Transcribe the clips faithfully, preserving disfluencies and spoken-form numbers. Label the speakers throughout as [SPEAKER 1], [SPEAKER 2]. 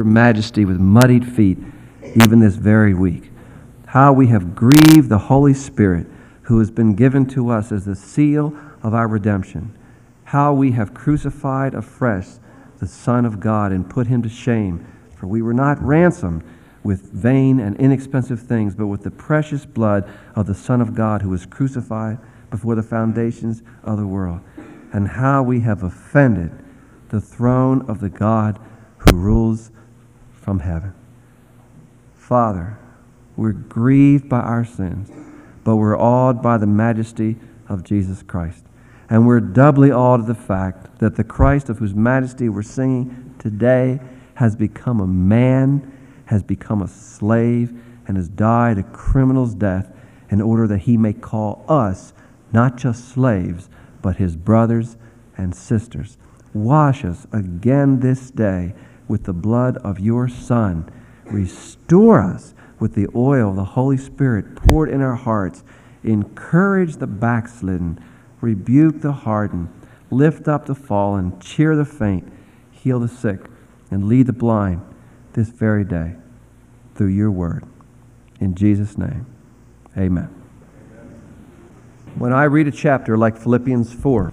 [SPEAKER 1] majesty with muddied feet, even this very week. How we have grieved the Holy Spirit, who has been given to us as the seal of our redemption. How we have crucified afresh the Son of God and put him to shame, for we were not ransomed with vain and inexpensive things, but with the precious blood of the Son of God, who was crucified before the foundations of the world. And how we have offended the throne of the God who rules from heaven. Father, we're grieved by our sins, but we're awed by the majesty of Jesus Christ. And we're doubly awed at the fact that the Christ of whose majesty we're singing today has become a man, has become a slave, and has died a criminal's death in order that he may call us not just slaves, but his brothers and sisters. Wash us again this day with the blood of your Son. Restore us with the oil of the Holy Spirit poured in our hearts. Encourage the backslidden. Rebuke the hardened. Lift up the fallen. Cheer the faint. Heal the sick. And lead the blind this very day through your word. In Jesus' name, amen. When I read a chapter like Philippians four,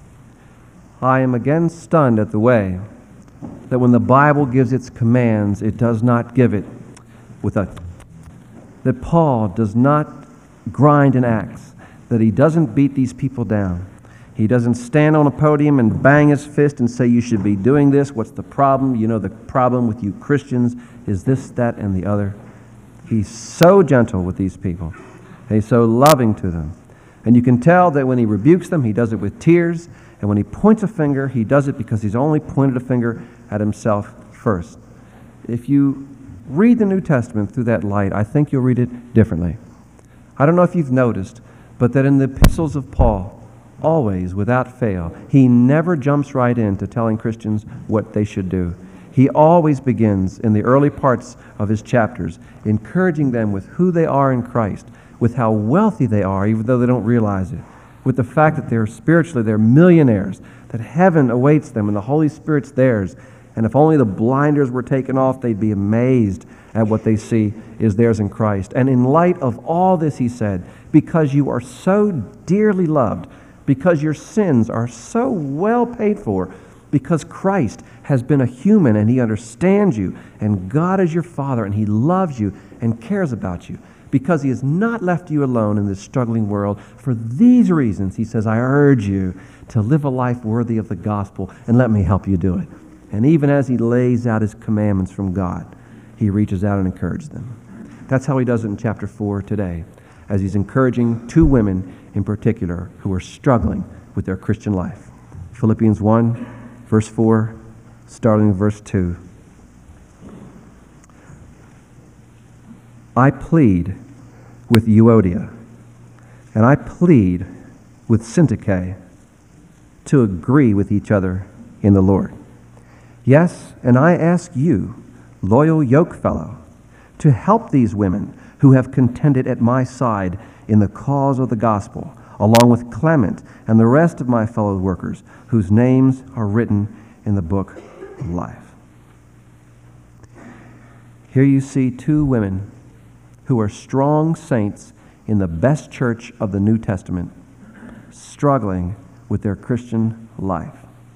[SPEAKER 1] I am again stunned at the way that when the Bible gives its commands, it does not give it with a... that Paul does not grind an axe, that he doesn't beat these people down. He doesn't stand on a podium and bang his fist and say, you should be doing this. What's the problem? You know, the problem with you Christians is this, that, and the other. He's so gentle with these people. He's so loving to them. And you can tell that when he rebukes them, he does it with tears. And when he points a finger, he does it because he's only pointed a finger at himself first. If you read the New Testament through that light, I think you'll read it differently. I don't know if you've noticed, but that in the epistles of Paul, always, without fail, he never jumps right into telling Christians what they should do. He always begins in the early parts of his chapters, encouraging them with who they are in Christ, with how wealthy they are, even though they don't realize it, with the fact that they're spiritually, they're millionaires, that heaven awaits them and the Holy Spirit's theirs. And if only the blinders were taken off, they'd be amazed at what they see is theirs in Christ. And in light of all this, he said, because you are so dearly loved, because your sins are so well paid for, because Christ has been a human and he understands you, and God is your Father and he loves you and cares about you, because he has not left you alone in this struggling world. For these reasons, he says, I urge you to live a life worthy of the gospel, and let me help you do it. And even as he lays out his commandments from God, he reaches out and encourages them. That's how he does it in chapter four today, as he's encouraging two women in particular who are struggling with their Christian life. Philippians one, verse four, starting in verse two. I plead with Euodia, and I plead with Syntyche to agree with each other in the Lord. Yes, and I ask you, loyal yokefellow, to help these women who have contended at my side in the cause of the gospel, along with Clement and the rest of my fellow workers, whose names are written in the book of life. Here you see two women who are strong saints in the best church of the New Testament, struggling with their Christian life.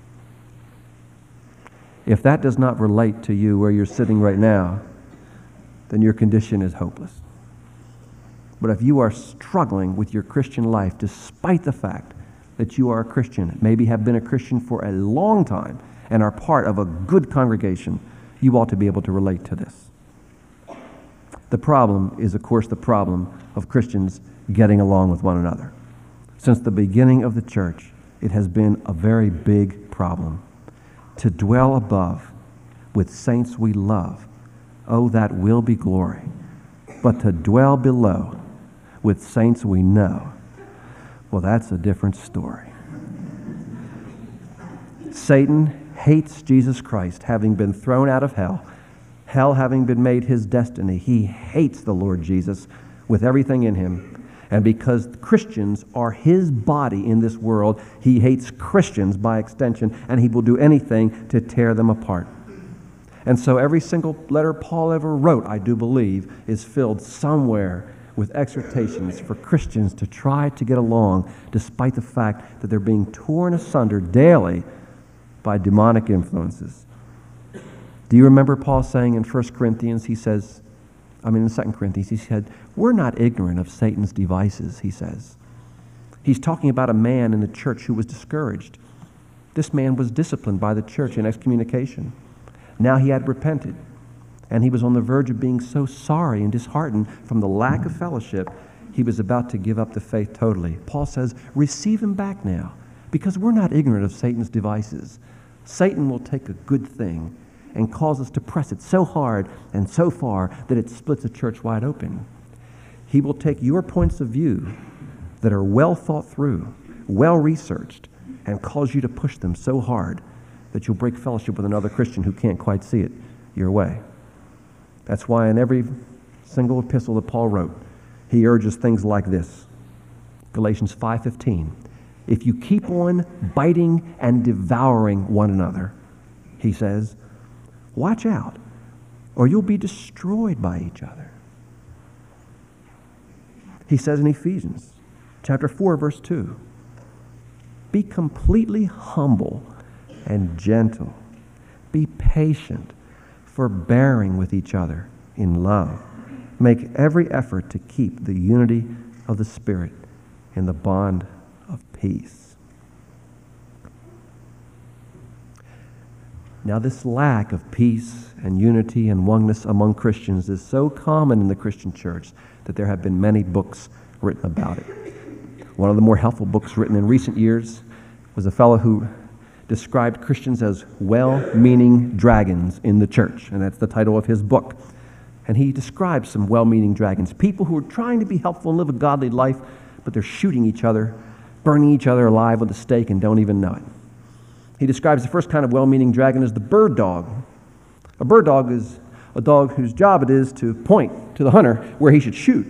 [SPEAKER 1] If that does not relate to you where you're sitting right now, then your condition is hopeless. But if you are struggling with your Christian life, despite the fact that you are a Christian, maybe have been a Christian for a long time, and are part of a good congregation, you ought to be able to relate to this. The problem is, of course, the problem of Christians getting along with one another. Since the beginning of the church, it has been a very big problem. To dwell above with saints we love, oh, that will be glory. But to dwell below with saints we know, well, that's a different story. Satan hates Jesus Christ, having been thrown out of hell, hell having been made his destiny. He hates the Lord Jesus with everything in him. And because Christians are his body in this world, he hates Christians by extension, and he will do anything to tear them apart. And so every single letter Paul ever wrote, I do believe, is filled somewhere with exhortations for Christians to try to get along despite the fact that they're being torn asunder daily by demonic influences. Do you remember Paul saying in First Corinthians, he says, I mean in Second Corinthians, he said, we're not ignorant of Satan's devices, he says. He's talking about a man in the church who was discouraged. This man was disciplined by the church in excommunication. Now he had repented, and he was on the verge of being so sorry and disheartened from the lack of fellowship, he was about to give up the faith totally. Paul says, receive him back now, because we're not ignorant of Satan's devices. Satan will take a good thing and cause us to press it so hard and so far that it splits a church wide open. He will take your points of view that are well thought through, well researched, and cause you to push them so hard that you'll break fellowship with another Christian who can't quite see it your way. That's why in every single epistle that Paul wrote, he urges things like this. Galatians five fifteen. If you keep on biting and devouring one another, he says, watch out, or you'll be destroyed by each other. He says in Ephesians chapter four, verse two, be completely humble and gentle. Be patient, forbearing with each other in love. Make every effort to keep the unity of the Spirit in the bond of peace. Now, this lack of peace and unity and oneness among Christians is so common in the Christian church that there have been many books written about it. One of the more helpful books written in recent years was a fellow who described Christians as well-meaning dragons in the church, and that's the title of his book. And he describes some well-meaning dragons, people who are trying to be helpful and live a godly life, but they're shooting each other, burning each other alive with a stake and don't even know it. He describes the first kind of well-meaning dragon as the bird dog. A bird dog is a dog whose job it is to point to the hunter where he should shoot.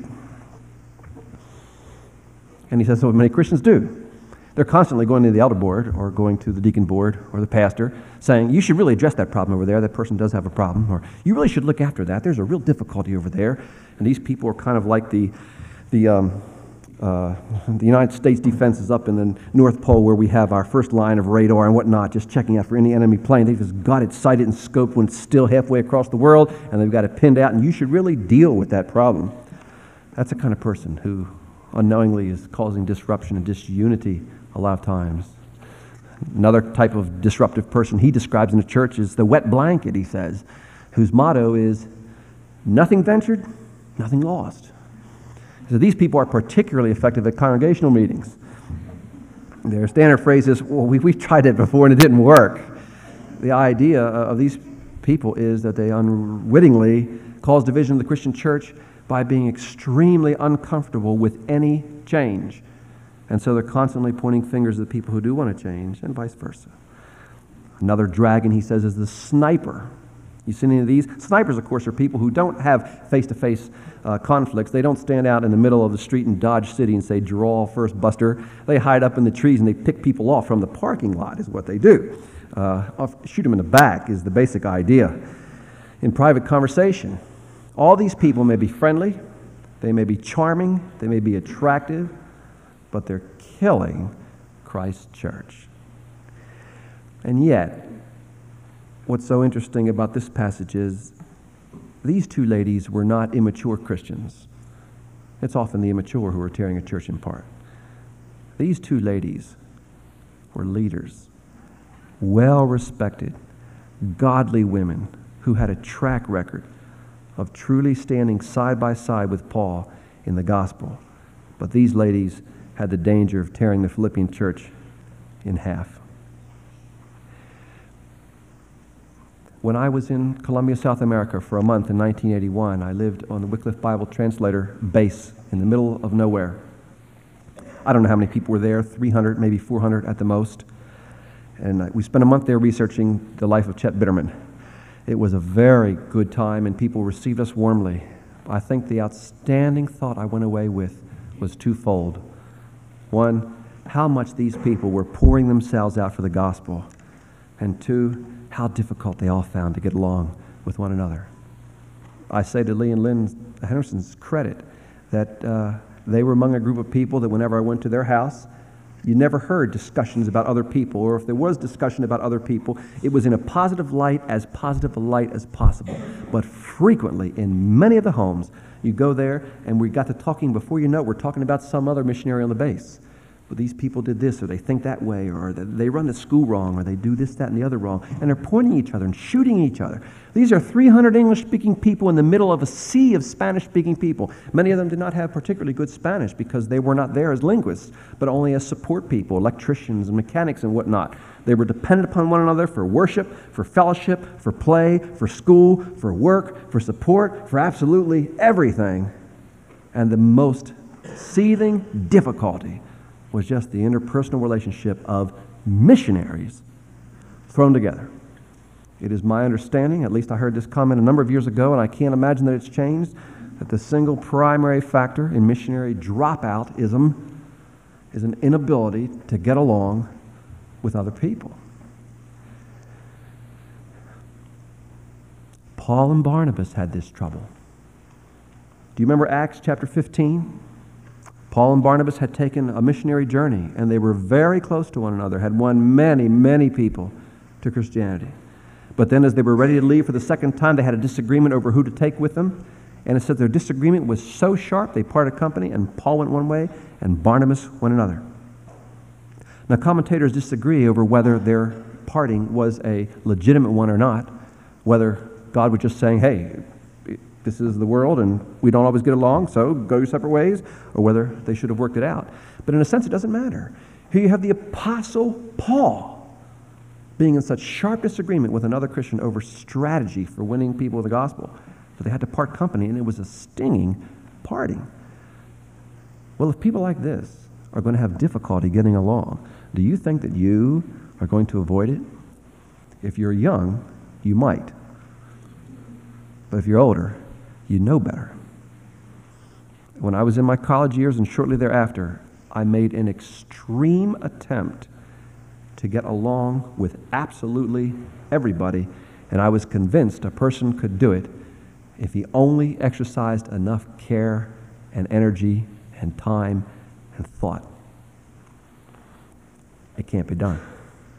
[SPEAKER 1] And he says so many Christians do. They're constantly going to the elder board or going to the deacon board or the pastor saying, you should really address that problem over there. That person does have a problem. Or you really should look after that. There's a real difficulty over there. And these people are kind of like the, the, um, uh, the United States defense is up in the North Pole where we have our first line of radar and whatnot, just checking out for any enemy plane. They've just got it sighted and scoped when it's still halfway across the world, and they've got it pinned out, and you should really deal with that problem. That's the kind of person who unknowingly is causing disruption and disunity a lot of times. Another type of disruptive person he describes in the church is the wet blanket, he says, whose motto is, nothing ventured, nothing lost. So these people are particularly effective at congregational meetings. Their standard phrase is, well, we, we've tried it before and it didn't work. The idea of these people is that they unwittingly cause division of the Christian church by being extremely uncomfortable with any change. And so they're constantly pointing fingers at the people who do want to change, and vice versa. Another dragon, he says, is the sniper. You seen any of these? Snipers, of course, are people who don't have face-to-face uh, conflicts. They don't stand out in the middle of the street in Dodge City and say, draw first, buster. They hide up in the trees and they pick people off from the parking lot is what they do. Uh, off, shoot them in the back is the basic idea. In private conversation, all these people may be friendly, they may be charming, they may be attractive, but they're killing Christ's church. And yet, what's so interesting about this passage is these two ladies were not immature Christians. It's often the immature who are tearing a church apart. These two ladies were leaders, well-respected, godly women who had a track record of truly standing side by side with Paul in the gospel. But these ladies had the danger of tearing the Philippian church in half. When I was in Colombia, South America for a month in nineteen eighty-one, I lived on the Wycliffe Bible Translator base in the middle of nowhere. I don't know how many people were there, three hundred, maybe four hundred at the most. And we spent a month there researching the life of Chet Bitterman. It was a very good time, and people received us warmly. I think the outstanding thought I went away with was twofold. One, how much these people were pouring themselves out for the gospel. And two, how difficult they all found to get along with one another. I say to Lee and Lynn Henderson's credit that uh, they were among a group of people that whenever I went to their house, you never heard discussions about other people, or if there was discussion about other people, it was in a positive light, as positive a light as possible. But frequently, in many of the homes, you go there and we got to talking, before you know it, we're talking about some other missionary on the base. But these people did this, or they think that way, or they run the school wrong, or they do this, that, and the other wrong. And they're pointing at each other and shooting at each other. These are three hundred English-speaking people in the middle of a sea of Spanish-speaking people. Many of them did not have particularly good Spanish because they were not there as linguists, but only as support people, electricians and mechanics and whatnot. They were dependent upon one another for worship, for fellowship, for play, for school, for work, for support, for absolutely everything. And the most seething difficulty was just the interpersonal relationship of missionaries thrown together. It is my understanding, at least I heard this comment a number of years ago, and I can't imagine that it's changed, that the single primary factor in missionary dropoutism is an inability to get along with other people. Paul and Barnabas had this trouble. Do you remember Acts chapter fifteen? Paul and Barnabas had taken a missionary journey, and they were very close to one another, had won many, many people to Christianity. But then as they were ready to leave for the second time, they had a disagreement over who to take with them. And it said their disagreement was so sharp, they parted company, and Paul went one way, and Barnabas went another. Now, commentators disagree over whether their parting was a legitimate one or not, whether God was just saying, hey, this is the world, and we don't always get along, so go your separate ways, or whether they should have worked it out. But in a sense, it doesn't matter. Here you have the Apostle Paul being in such sharp disagreement with another Christian over strategy for winning people with the gospel, that they had to part company, and it was a stinging parting. Well, if people like this are going to have difficulty getting along, do you think that you are going to avoid it? If you're young, you might. But if you're older, you know better. When I was in my college years and shortly thereafter, I made an extreme attempt to get along with absolutely everybody, and I was convinced a person could do it if he only exercised enough care and energy and time and thought. It can't be done.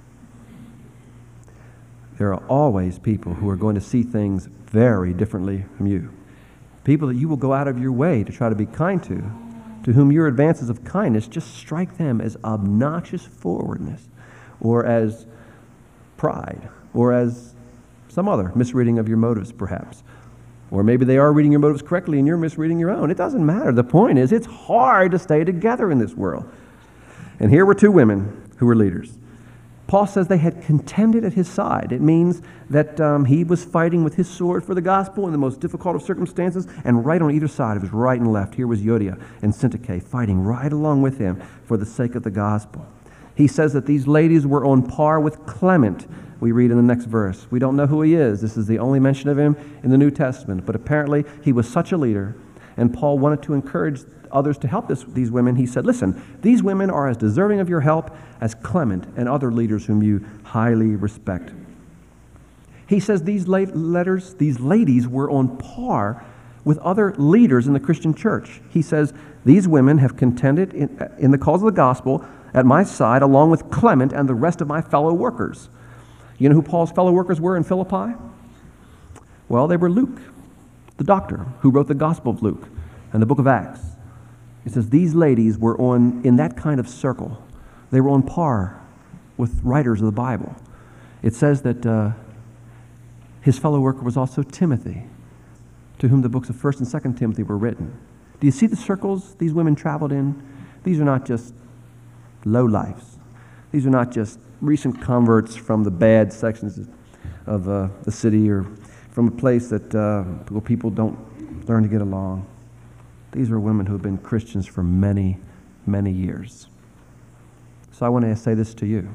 [SPEAKER 1] There are always people who are going to see things very differently from you. People that you will go out of your way to try to be kind to, to whom your advances of kindness just strike them as obnoxious forwardness, or as pride, or as some other misreading of your motives, perhaps. Or maybe they are reading your motives correctly and you're misreading your own. It doesn't matter. The point is, it's hard to stay together in this world. And here were two women who were leaders. Paul says they had contended at his side. It means that um, he was fighting with his sword for the gospel in the most difficult of circumstances, and right on either side of his right and left, here was Euodia and Syntyche fighting right along with him for the sake of the gospel. He says that these ladies were on par with Clement, we read in the next verse. We don't know who he is. This is the only mention of him in the New Testament, but apparently he was such a leader, and Paul wanted to encourage others to help this, these women. He said, listen, these women are as deserving of your help as Clement and other leaders whom you highly respect. He says these la- letters, these ladies were on par with other leaders in the Christian church. He says, these women have contended in, in the cause of the gospel at my side, along with Clement and the rest of my fellow workers. You know who Paul's fellow workers were in Philippi? Well, they were Luke, the doctor, who wrote the Gospel of Luke and the book of Acts. He says these ladies were on, in that kind of circle, they were on par with writers of the Bible. It says that uh, his fellow worker was also Timothy, to whom the books of First and Second Timothy were written. Do you see the circles these women traveled in? These are not just lowlifes. These are not just recent converts from the bad sections of uh, the city, or from a place that uh, where people don't learn to get along. These are women who have been Christians for many, many years. So I want to say this to you.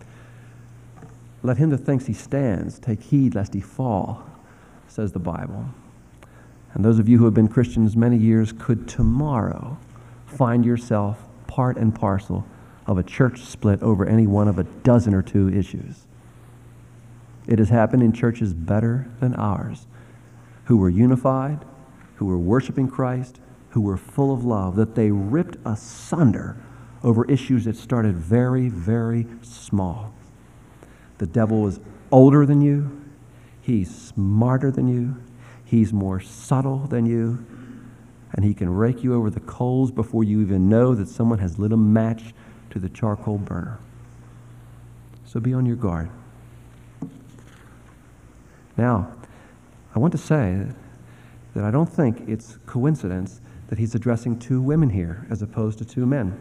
[SPEAKER 1] Let him that thinks he stands take heed lest he fall, says the Bible. And those of you who have been Christians many years could tomorrow find yourself part and parcel of a church split over any one of a dozen or two issues. It has happened in churches better than ours, who were unified, who were worshiping Christ, who were full of love, that they ripped asunder over issues that started very, very small. The devil is older than you. He's smarter than you. He's more subtle than you. And he can rake you over the coals before you even know that someone has lit a match to the charcoal burner. So be on your guard. Now, I want to say that I don't think it's coincidence that he's addressing two women here as opposed to two men.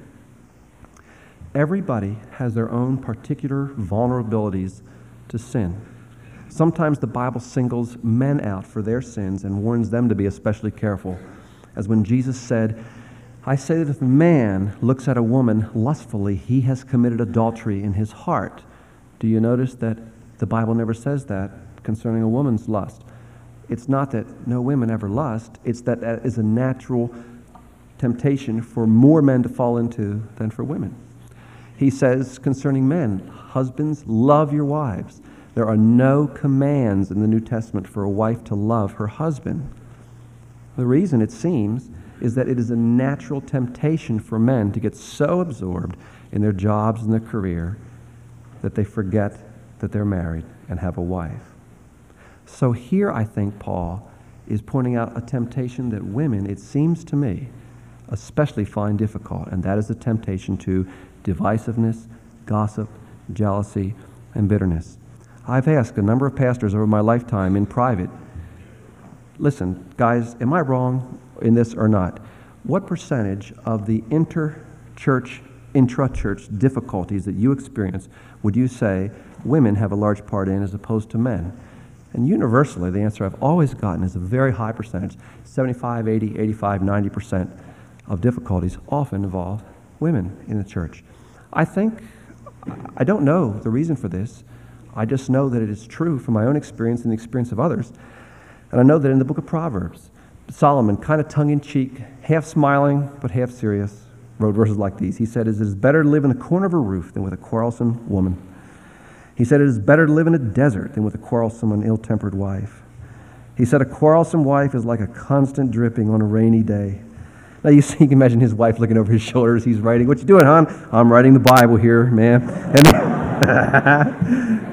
[SPEAKER 1] Everybody has their own particular vulnerabilities to sin. Sometimes the Bible singles men out for their sins and warns them to be especially careful. As when Jesus said, I say that if a man looks at a woman lustfully, he has committed adultery in his heart. Do you notice that the Bible never says that concerning a woman's lust? It's not that no women ever lust. It's that that is a natural temptation for more men to fall into than for women. He says concerning men, husbands, love your wives. There are no commands in the New Testament for a wife to love her husband. The reason, it seems, is that it is a natural temptation for men to get so absorbed in their jobs and their career that they forget that they're married and have a wife. So here I think Paul is pointing out a temptation that women, it seems to me, especially find difficult, and that is the temptation to divisiveness, gossip, jealousy, and bitterness. I've asked a number of pastors over my lifetime in private, listen, guys, am I wrong in this or not? What percentage of the inter-church, intra-church difficulties that you experience would you say women have a large part in as opposed to men? And universally, the answer I've always gotten is a very high percentage. seventy-five, eighty, eighty-five, ninety percent of difficulties often involve women in the church. I think, I don't know the reason for this. I just know that it is true from my own experience and the experience of others. And I know that in the book of Proverbs, Solomon, kind of tongue-in-cheek, half smiling but half serious, wrote verses like these. He said, it is better to live in the corner of a roof than with a quarrelsome woman. He said, it is better to live in a desert than with a quarrelsome and ill-tempered wife. He said, a quarrelsome wife is like a constant dripping on a rainy day. Now you, see, you can imagine his wife looking over his shoulder as he's writing. What you doing, hon? I'm writing the Bible here, man. And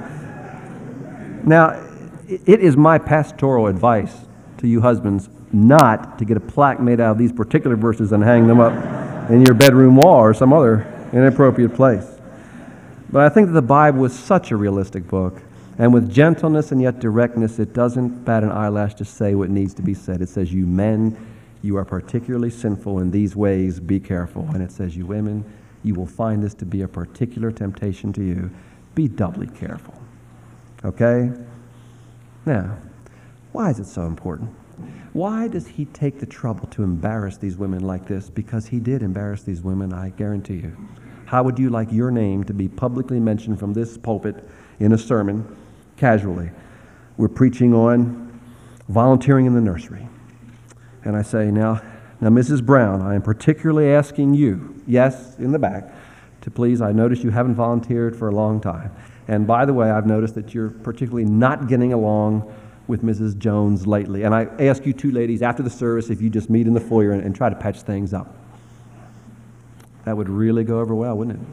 [SPEAKER 1] now, it is my pastoral advice to you husbands not to get a plaque made out of these particular verses and hang them up in your bedroom wall or some other inappropriate place. But I think that the Bible is such a realistic book, and with gentleness and yet directness, it doesn't bat an eyelash to say what needs to be said. It says, you men, you are particularly sinful in these ways, be careful. And it says, you women, you will find this to be a particular temptation to you. Be doubly careful. Okay? Now, why is it so important? Why does he take the trouble to embarrass these women like this? Because he did embarrass these women, I guarantee you. How would you like your name to be publicly mentioned from this pulpit in a sermon, casually? We're preaching on volunteering in the nursery. And I say, now, now, Missus Brown, I am particularly asking you, yes, in the back, to please, I notice you haven't volunteered for a long time. And by the way, I've noticed that you're particularly not getting along with Missus Jones lately. And I ask you two ladies after the service if you just meet in the foyer and, and try to patch things up. That would really go over well, wouldn't it?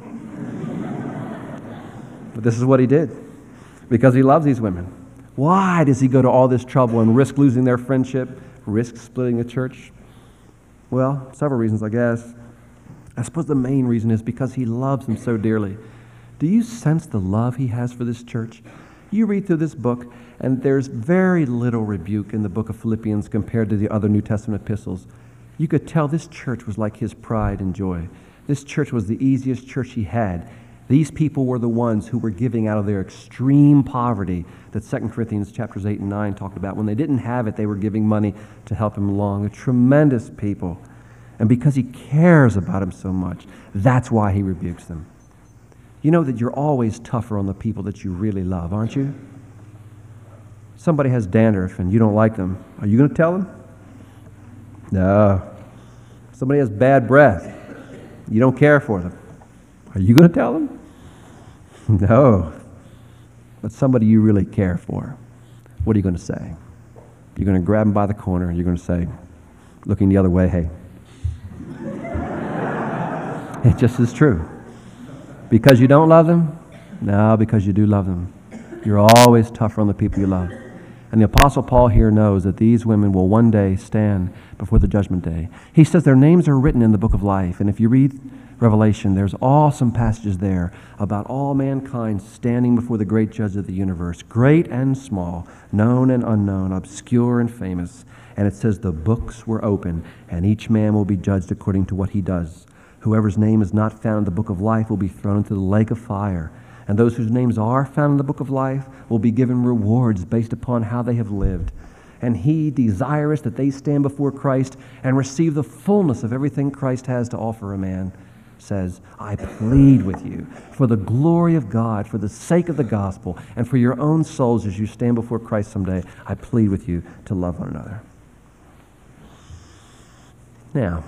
[SPEAKER 1] But this is what he did, because he loves these women. Why does he go to all this trouble and risk losing their friendship, risk splitting the church? Well, several reasons, I guess. I suppose the main reason is because he loves them so dearly. Do you sense the love he has for this church? You read through this book, and there's very little rebuke in the book of Philippians compared to the other New Testament epistles. You could tell this church was like his pride and joy. This church was the easiest church he had. These people were the ones who were giving out of their extreme poverty that Second Corinthians chapters eight and nine talked about. When they didn't have it, they were giving money to help him along. A tremendous people. And because he cares about them so much, that's why he rebukes them. You know that you're always tougher on the people that you really love, aren't you? Somebody has dandruff and you don't like them. Are you going to tell them? No. Somebody has bad breath. You don't care for them. Are you going to tell them? No. but somebody you really care for, what are you going to say? You're going to grab them by the corner and you're going to say, looking the other way, hey. It just is true. Because you don't love them? No, because you do love them. You're always tougher on the people you love. And the Apostle Paul here knows that these women will one day stand before the judgment day. He says their names are written in the book of life. And if you read Revelation, there's awesome passages there about all mankind standing before the great judge of the universe, great and small, known and unknown, obscure and famous. And it says the books were open, and each man will be judged according to what he does. Whoever's name is not found in the book of life will be thrown into the lake of fire. And those whose names are found in the book of life will be given rewards based upon how they have lived. And he, desirous that they stand before Christ and receive the fullness of everything Christ has to offer a man, says, I plead with you for the glory of God, for the sake of the gospel, and for your own souls as you stand before Christ someday, I plead with you to love one another. Now,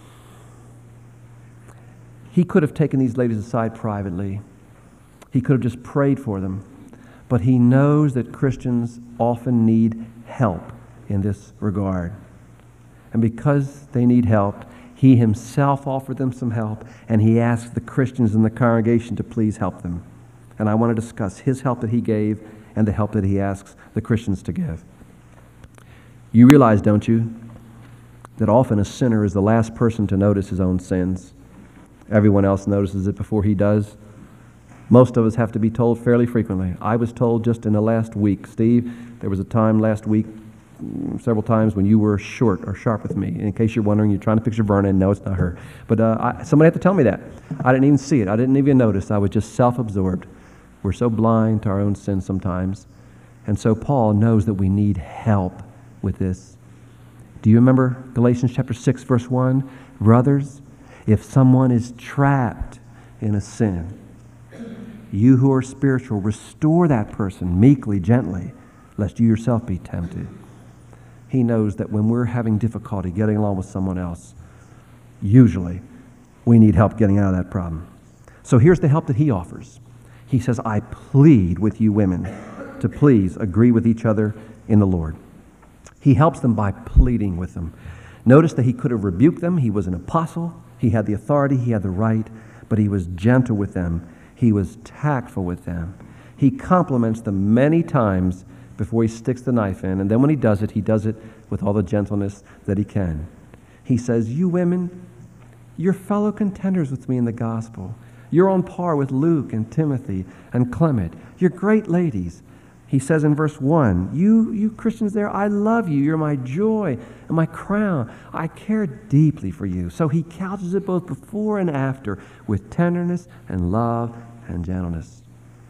[SPEAKER 1] he could have taken these ladies aside privately. He could have just prayed for them. But he knows that Christians often need help in this regard. And because they need help, he himself offered them some help, and he asked the Christians in the congregation to please help them. And I want to discuss his help that he gave and the help that he asks the Christians to give. You realize, don't you, that often a sinner is the last person to notice his own sins. Everyone else notices it before he does. Most of us have to be told fairly frequently. I was told just in the last week, Steve, there was a time last week, several times when you were short or sharp with me. In case you're wondering, you're trying to picture Verna, and no, it's not her. But uh, I, somebody had to tell me that. I didn't even see it. I didn't even notice. I was just self-absorbed. We're so blind to our own sins sometimes. And so Paul knows that we need help with this. Do you remember Galatians chapter six, verse one? Brothers, if someone is trapped in a sin, you who are spiritual, restore that person meekly, gently, lest you yourself be tempted. He knows that when we're having difficulty getting along with someone else, usually we need help getting out of that problem. So here's the help that he offers. He says, I plead with you women to please agree with each other in the Lord. He helps them by pleading with them. Notice that he could have rebuked them. He was an apostle. He had the authority. He had the right. But he was gentle with them. He was tactful with them. He compliments them many times before he sticks the knife in. And then when he does it, he does it with all the gentleness that he can. He says, you women, you're fellow contenders with me in the gospel. You're on par with Luke and Timothy and Clement. You're great ladies. He says in verse one, you, you Christians there, I love you. You're my joy and my crown. I care deeply for you. So he couches it both before and after with tenderness and love and gentleness.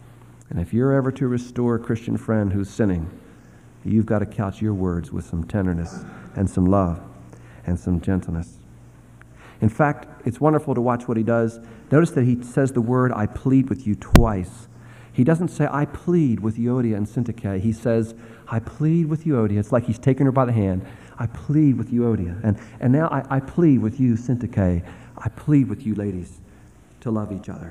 [SPEAKER 1] And if you're ever to restore a Christian friend who's sinning, you've got to couch your words with some tenderness and some love and some gentleness. In fact, it's wonderful to watch what he does. Notice that he says the word, I plead with you, twice. He doesn't say, I plead with Euodia and Syntyche. He says, I plead with Euodia. It's like he's taking her by the hand. I plead with Euodia. And, and now I, I plead with you, Syntyche. I plead with you, ladies, to love each other.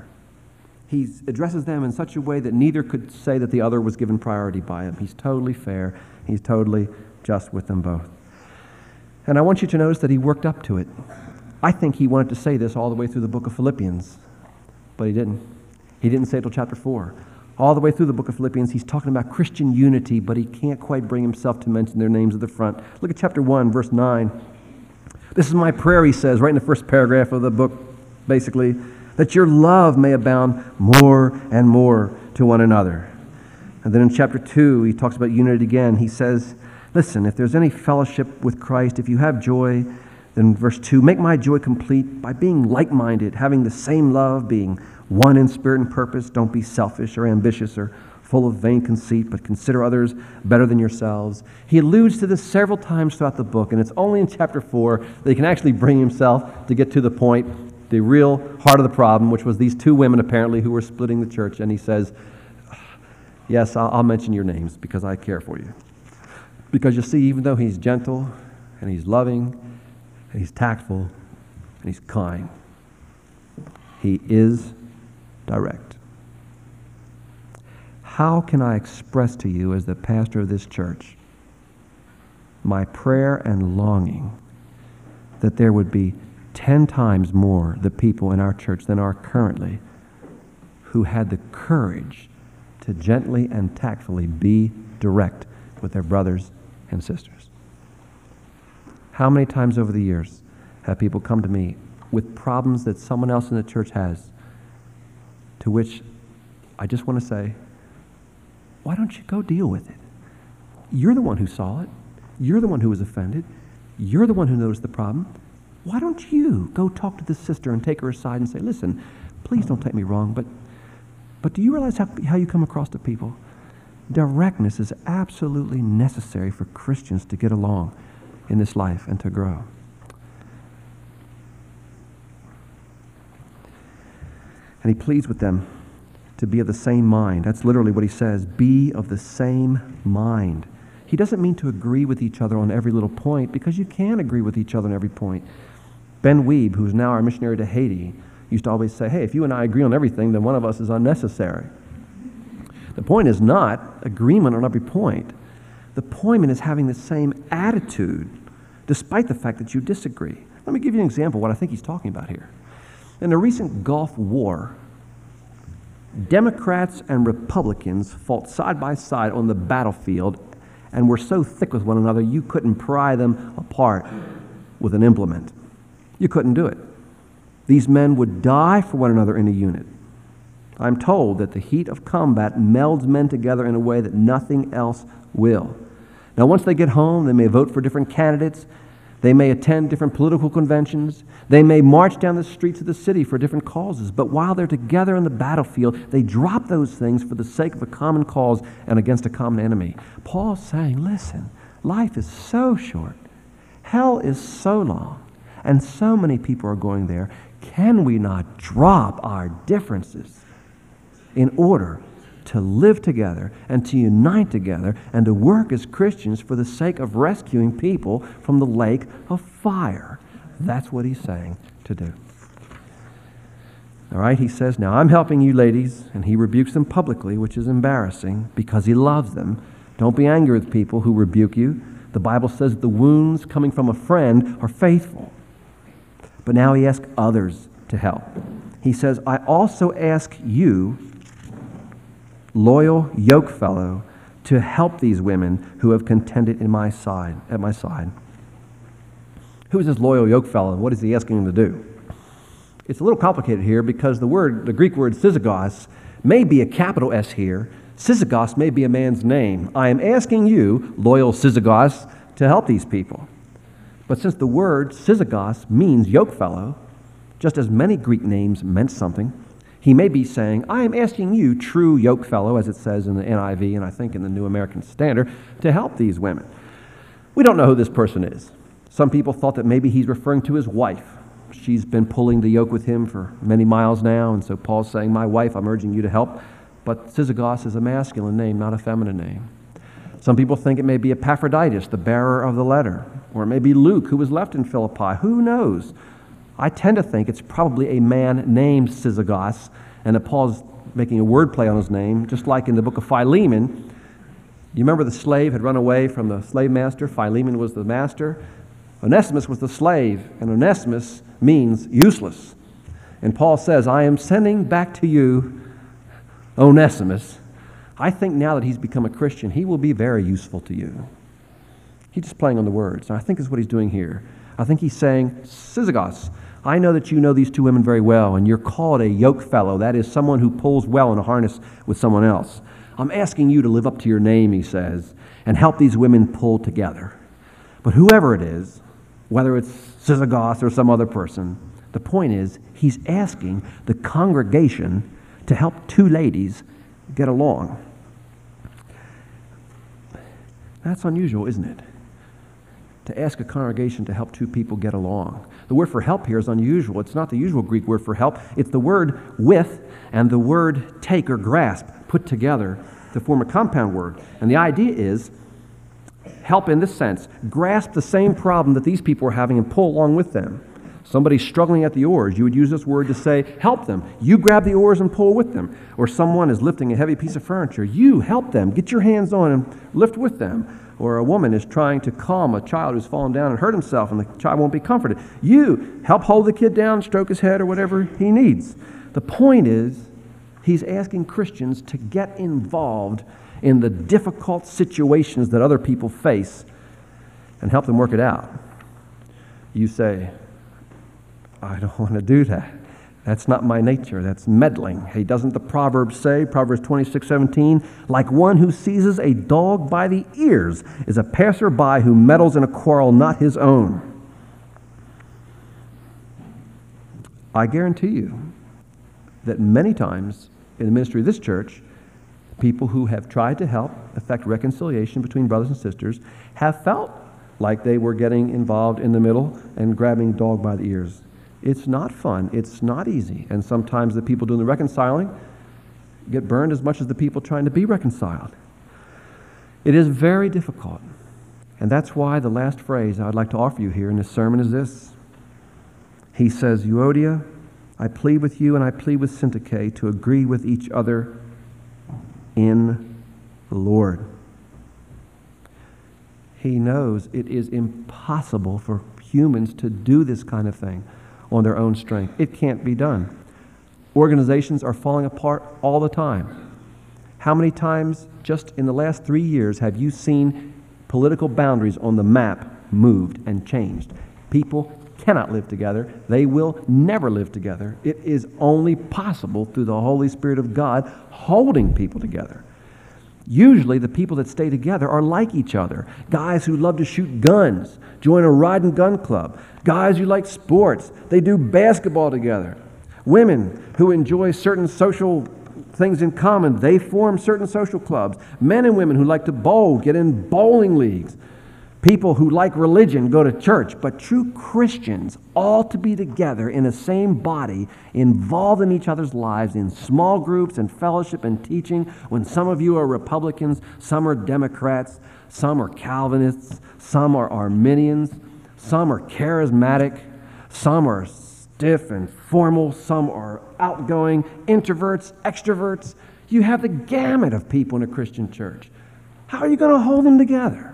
[SPEAKER 1] He addresses them in such a way that neither could say that the other was given priority by him. He's totally fair. He's totally just with them both. And I want you to notice that he worked up to it. I think he wanted to say this all the way through the book of Philippians, but he didn't. He didn't say it till chapter four. All the way through the book of Philippians, he's talking about Christian unity, but he can't quite bring himself to mention their names at the front. Look at chapter one, verse nine. This is my prayer, he says, right in the first paragraph of the book, basically, that your love may abound more and more to one another. And then in chapter two, he talks about unity again. He says, listen, if there's any fellowship with Christ, if you have joy, then verse two, make my joy complete by being like-minded, having the same love, being one in spirit and purpose. Don't be selfish or ambitious or full of vain conceit, but consider others better than yourselves. He alludes to this several times throughout the book, and it's only in chapter four that he can actually bring himself to get to the point, the real heart of the problem, which was these two women apparently who were splitting the church. And he says, yes, I'll, I'll mention your names because I care for you. Because you see, even though he's gentle and he's loving and he's tactful and he's kind, he is direct. how can I express to you as the pastor of this church my prayer and longing that there would be ten times more the people in our church than are currently who had the courage to gently and tactfully be direct with their brothers and sisters. How many times over the years have people come to me with problems that someone else in the church has, to which I just want to say, why don't you go deal with it? You're the one who saw it. You're the one who was offended. You're the one who noticed the problem. Why don't you go talk to this sister and take her aside and say, listen, please don't take me wrong, but but do you realize how, how you come across to people? Directness is absolutely necessary for Christians to get along in this life and to grow. And he pleads with them to be of the same mind. That's literally what he says, be of the same mind. He doesn't mean to agree with each other on every little point, because you can agree with each other on every point. Ben Weeb, who's now our missionary to Haiti, used to always say, hey, if you and I agree on everything, then one of us is unnecessary. The point is not agreement on every point. The point is having the same attitude, despite the fact that you disagree. Let me give you an example of what I think he's talking about here. In the recent Gulf War, Democrats and Republicans fought side by side on the battlefield and were so thick with one another you couldn't pry them apart with an implement. You couldn't do it. These men would die for one another in a unit. I'm told that the heat of combat melds men together in a way that nothing else will. Now, once they get home, they may vote for different candidates. They may attend different political conventions. They may march down the streets of the city for different causes. But while they're together in the battlefield, they drop those things for the sake of a common cause and against a common enemy. Paul's saying, listen, life is so short. Hell is so long. And so many people are going there. Can we not drop our differences in order to live together and to unite together and to work as Christians for the sake of rescuing people from the lake of fire? That's what he's saying to do. All right, he says, now I'm helping you ladies, and he rebukes them publicly, which is embarrassing because he loves them. Don't be angry with people who rebuke you. The Bible says the wounds coming from a friend are faithful. But now he asks others to help. He says, I also ask you, loyal yoke fellow, to help these women who have contended in my side, at my side. Who is this loyal yoke fellow, and what is he asking them to do? It's a little complicated here because the word, the Greek word syzagos, may be a capital S here. Syzagos may be a man's name. I am asking you, loyal syzagos, to help these people. But since the word syzagos means yoke fellow, just as many Greek names meant something, he may be saying, I am asking you, true yoke fellow, as it says in the N I V and I think in the New American Standard, to help these women. We don't know who this person is. Some people thought that maybe he's referring to his wife. She's been pulling the yoke with him for many miles now, and so Paul's saying, my wife, I'm urging you to help. But syzagos is a masculine name, not a feminine name. Some people think it may be Epaphroditus, the bearer of the letter, or it may be Luke, who was left in Philippi. Who knows? I tend to think it's probably a man named Syzagos, and that Paul's making a wordplay on his name, just like in the book of Philemon. You remember the slave had run away from the slave master. Philemon was the master. Onesimus was the slave, and Onesimus means useless. And Paul says, I am sending back to you Onesimus. I think now that he's become a Christian, he will be very useful to you. He's just playing on the words. And I think that's what he's doing here. I think he's saying, Syzagos, I know that you know these two women very well, and you're called a yoke fellow. That is someone who pulls well in a harness with someone else. I'm asking you to live up to your name, he says, and help these women pull together. But whoever it is, whether it's Syzagos or some other person, the point is he's asking the congregation to help two ladies get along. That's unusual, isn't it? To ask a congregation to help two people get along. The word for help here is unusual. It's not the usual Greek word for help. It's the word with and the word take or grasp put together to form a compound word. And the idea is help in this sense. Grasp the same problem that these people are having and pull along with them. Somebody struggling at the oars, you would use this word to say, help them. You grab the oars and pull with them. Or someone is lifting a heavy piece of furniture. You help them. Get your hands on and lift with them. Or a woman is trying to calm a child who's fallen down and hurt himself, and the child won't be comforted. You help hold the kid down, stroke his head, or whatever he needs. The point is, he's asking Christians to get involved in the difficult situations that other people face and help them work it out. You say, I don't want to do that. That's not my nature. That's meddling. Hey, doesn't the Proverbs say, Proverbs twenty-six seventeen, like one who seizes a dog by the ears is a passerby who meddles in a quarrel not his own. I guarantee you that many times in the ministry of this church, people who have tried to help effect reconciliation between brothers and sisters have felt like they were getting involved in the middle and grabbing dog by the ears. It's not fun. It's not easy. And sometimes the people doing the reconciling get burned as much as the people trying to be reconciled. It is very difficult. And that's why the last phrase I'd like to offer you here in this sermon is this. He says, Euodia, I plead with you and I plead with Syntyche to agree with each other in the Lord. He knows it is impossible for humans to do this kind of thing on their own strength. It can't be done. Organizations are falling apart all the time. How many times just in the last three years have you seen political boundaries on the map moved and changed? People cannot live together. They will never live together. It is only possible through the Holy Spirit of God holding people together. Usually the people that stay together are like each other. Guys who love to shoot guns, join a riding gun club. Guys who like sports, they do basketball together. Women who enjoy certain social things in common, they form certain social clubs. Men and women who like to bowl, get in bowling leagues. People who like religion go to church, but true Christians all to be together in the same body, involved in each other's lives, in small groups and fellowship and teaching. When some of you are Republicans, some are Democrats, some are Calvinists, some are Arminians, some are charismatic, some are stiff and formal, some are outgoing, introverts, extroverts. You have the gamut of people in a Christian church. How are you going to hold them together?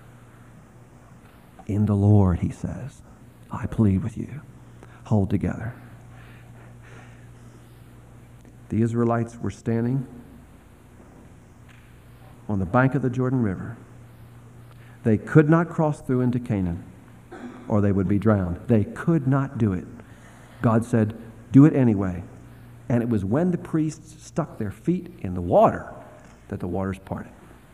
[SPEAKER 1] In the Lord, he says, I plead with you, hold together. The Israelites were standing on the bank of the Jordan River. They could not cross through into Canaan, or they would be drowned. They could not do it. God said, do it anyway. And it was when the priests stuck their feet in the water that the waters parted.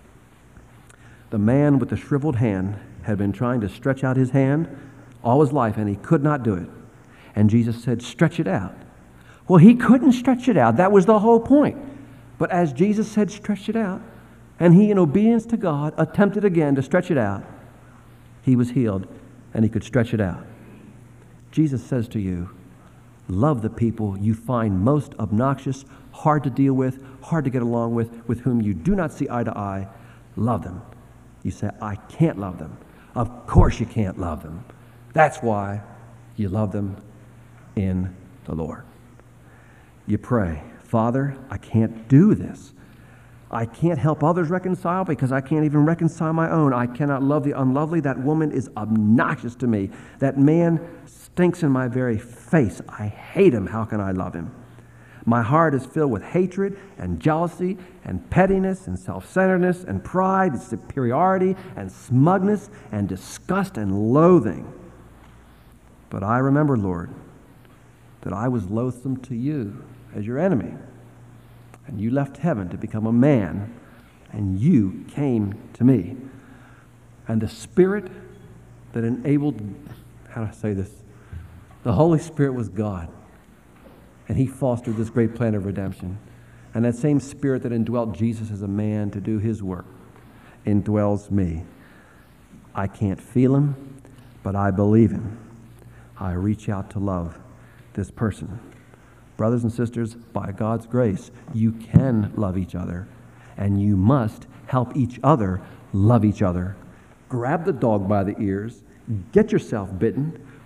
[SPEAKER 1] The man with the shriveled hand had been trying to stretch out his hand all his life, and he could not do it. And Jesus said, stretch it out. Well, he couldn't stretch it out. That was the whole point. But as Jesus said, stretch it out, and he, in obedience to God, attempted again to stretch it out, he was healed, and he could stretch it out. Jesus says to you, love the people you find most obnoxious, hard to deal with, hard to get along with, with whom you do not see eye to eye. Love them. You say, I can't love them. Of course you can't love them. That's why you love them in the Lord. You pray, Father, I can't do this. I can't help others reconcile because I can't even reconcile my own. I cannot love the unlovely. That woman is obnoxious to me. That man stinks in my very face. I hate him. How can I love him? My heart is filled with hatred and jealousy and pettiness and self-centeredness and pride and superiority and smugness and disgust and loathing. But I remember, Lord, that I was loathsome to you as your enemy. And you left heaven to become a man, and you came to me. And the Spirit that enabled, how do I say this? The Holy Spirit was God. And he fostered this great plan of redemption. And that same Spirit that indwelt Jesus as a man to do his work indwells me. I can't feel him, but I believe him. I reach out to love this person. Brothers and sisters, by God's grace, you can love each other, and you must help each other love each other. Grab the dog by the ears, get yourself bitten,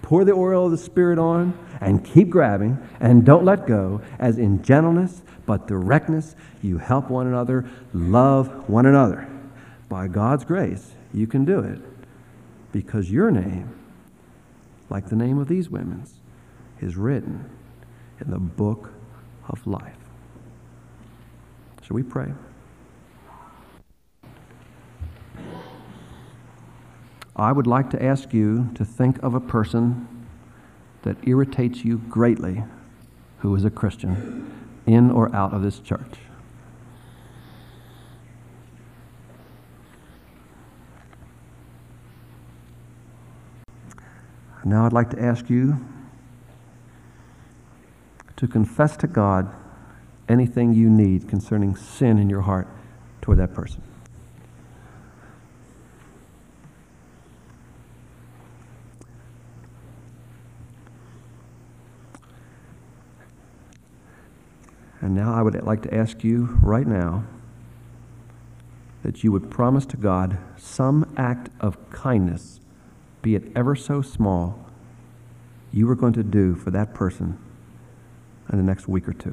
[SPEAKER 1] pour the oil of the Spirit on and keep grabbing and don't let go, as in gentleness but directness you help one another, love one another. By God's grace, you can do it because your name, like the name of these women's, is written in the book of life. Shall we pray? I would like to ask you to think of a person that irritates you greatly who is a Christian, in or out of this church. Now I'd like to ask you to confess to God anything you need concerning sin in your heart toward that person. And now I would like to ask you right now that you would promise to God some act of kindness, be it ever so small, you are going to do for that person in the next week or two.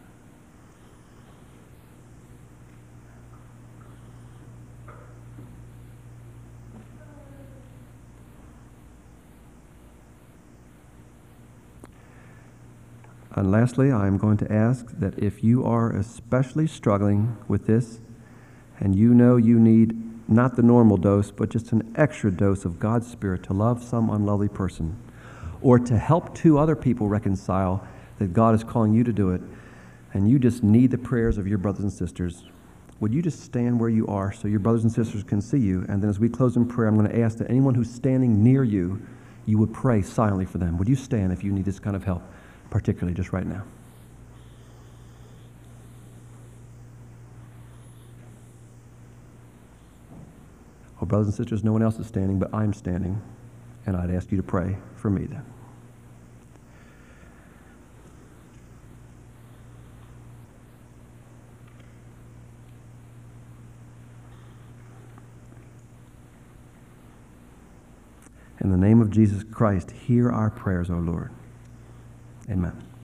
[SPEAKER 1] And lastly, I'm going to ask that if you are especially struggling with this and you know you need not the normal dose, but just an extra dose of God's Spirit to love some unlovely person or to help two other people reconcile, that God is calling you to do it, and you just need the prayers of your brothers and sisters, would you just stand where you are so your brothers and sisters can see you? And then as we close in prayer, I'm going to ask that anyone who's standing near you, you would pray silently for them. Would you stand if you need this kind of help, particularly just right now? Well, brothers and sisters, no one else is standing, but I'm standing, and I'd ask you to pray for me then. In the name of Jesus Christ, hear our prayers, O Lord. Amen.